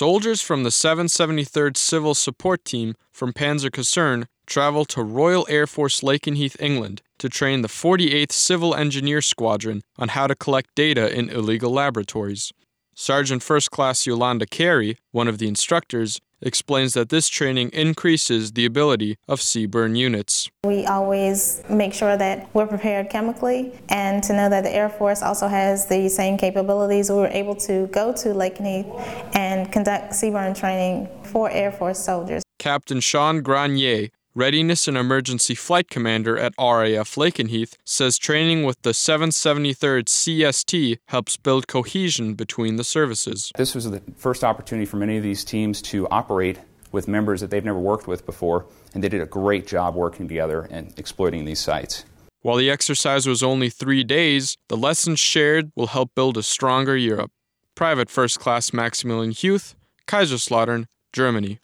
Soldiers from the 773rd Civil Support Team from Panzerkaserne travel to Royal Air Force Lakenheath, England, to train the 48th Civil Engineer Squadron on how to collect data in illegal laboratories. Sergeant First Class Yolanda Carey, one of the instructors, explains that this training increases the ability of CBRN units. We always make sure that we're prepared chemically, and to know that the Air Force also has the same capabilities. We were able to go to Lakenheath and conduct CBRN training for Air Force soldiers. Captain Sean Granier, Readiness and Emergency Flight Commander at RAF Lakenheath, says training with the 773rd CST helps build cohesion between the services. This was the first opportunity for many of these teams to operate with members that they've never worked with before, and they did a great job working together and exploiting these sites. While the exercise was only 3 days, the lessons shared will help build a stronger Europe. Private First Class Maximilian Huth, Kaiserslautern, Germany.